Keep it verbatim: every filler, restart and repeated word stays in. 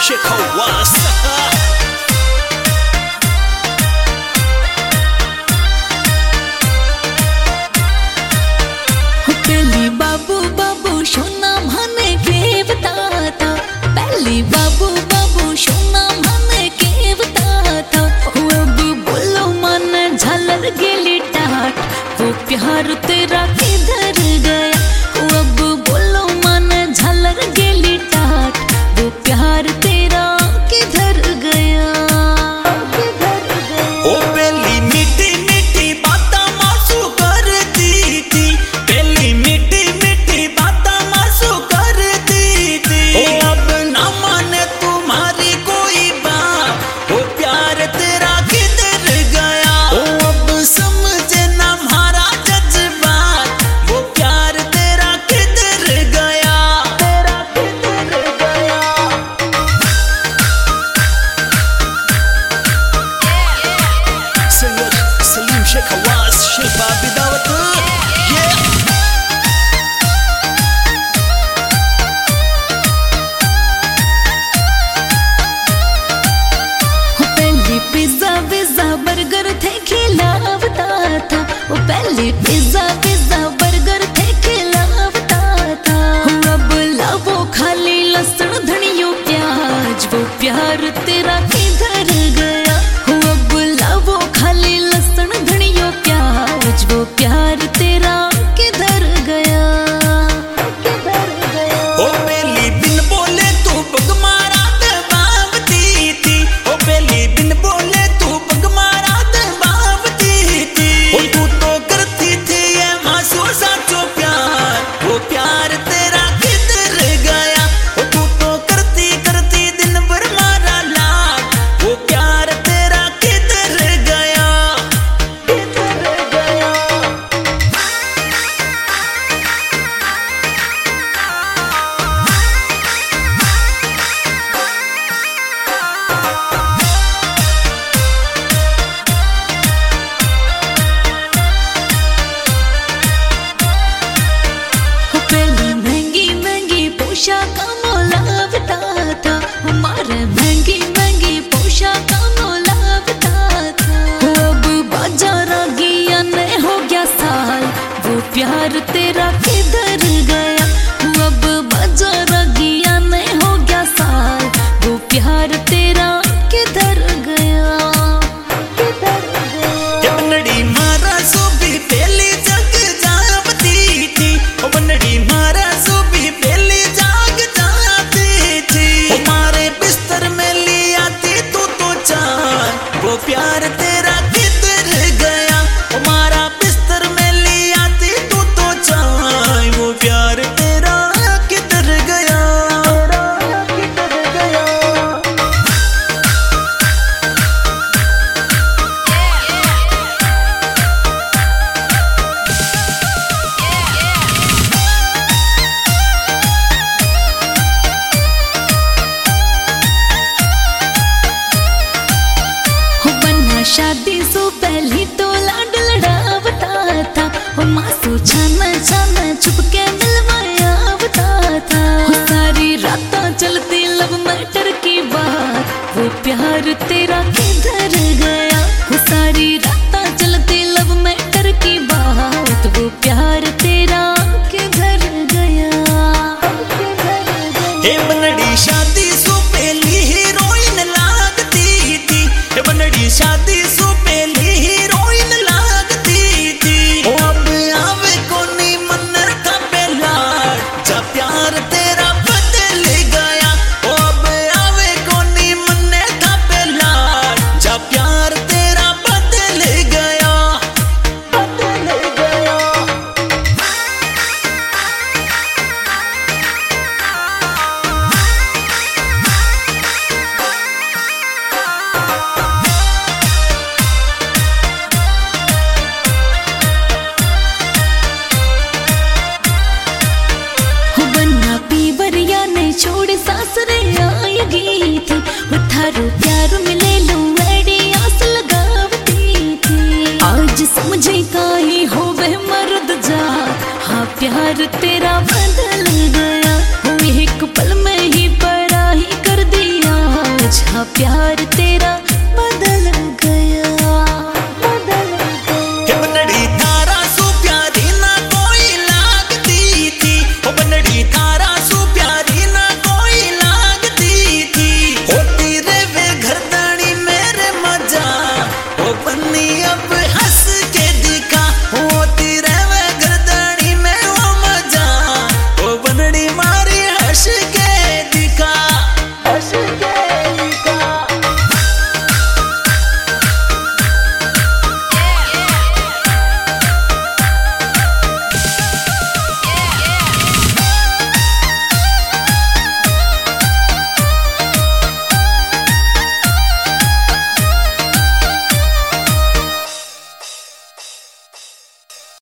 Shikawas. पहली बाबू बाबू सोना माने के बताता, पहली बाबू बाबू सोना माने के बताता। अब बोलो मन झलर गेली टाट, वो प्यार तेरा किधर गया। अब बोलो मन झलर गेली टाट, वो प्यार तेरा किधर गया। ओ पहली मीठी मीठी बाता मासू करती थी, पहली मीठी मीठी बाता मासू करती थी। ओ अब ना माने तुम्हारी कोई बात, ओ प्यार तेरा किधर गया। ओ अब समझे ना हमारा जज्बात, वो प्यार तेरा किधर गया। तेरा किधर गया। سيد سليم شيخواس شيخ بداوته पहले पिज्जा पिज्जा बर्गर थे खिलावता था, वो पहले पिज्जा पिज्जा बर्गर थे खिलावता था। अब लावो खाली लहसुन धनियो प्याज, वो प्यार तेरा किधर गया। अब लावो खाली लहसुन धनियो प्याज, वो प्यार तेरा किधर गया। किधर गया। ओ पहली बिन बोले तू पग मारा दबावती थी, ओ पहली बिन बोले तू पग मारा दबावती थी। ओ तू तो करती थी ये मासूम साचो प्यार, वो प्यार तेरा किधर गया। ओ तू तो करती करती दिन भर मारा लाड, वो प्यार तेरा किधर गया। किधर गया। पहली महंगी महंगी पोशाक मोलावता था, हमारे महंगी महंगी पोशाक मोलावता था। अब बाजार गया ने हो गया साल, वो प्यार तेरा किधर गया। अब बाजार गया ने हो गया साल, वो प्यार तेरा किधर गया। किधर गया। ये बनड़ी मारा सो भी पहली जग जावती थी, ओ बनड़ी मारा सो भी पहली जाग जाती थी। हमारे बिस्तर में ले आती तू तो चार, वो प्यार तेरा किधर गया। हमारा बिस्तर में ले आती तू तो चार, वो प्यार तेरा किधर गया। किधर गया। हो बन्ना शादी सो पहली तो लाड लड़ावता था, हो मासू छाना छाना छुपके मिलवाया आवता था। हो सारी रातां चलती लव मैटर की बात, वो प्यार तेरा किधर गया। हो सारी रातां चलती लव मैटर की बात, वो प्यार तेरा किधर गया। किधर गया। हे बनड़ी शादी सो पहली हीरोइन लागती थी, हे बनड़ी शादी सो पहली हीरोइन लागती थी। ओ अब आवे कोनी मनर का बेलाड, जा प्यार तेरा बदल गया। ओ अब आवे कोनी मनर का बेलाड, जा प्यार तेरा बदल गया। बदल गया। हो बन्ना पीवरिया ने छोड़ सासरे आएगी थी, वो थारो प्यार मिले लो एड़ी आस लगावती थी। आज समझे काहे हो वह मर्द जा, हाँ प्यार तेरा बदल गया। हो एक पल में ही पराही कर दिया, था प्यार तेरा,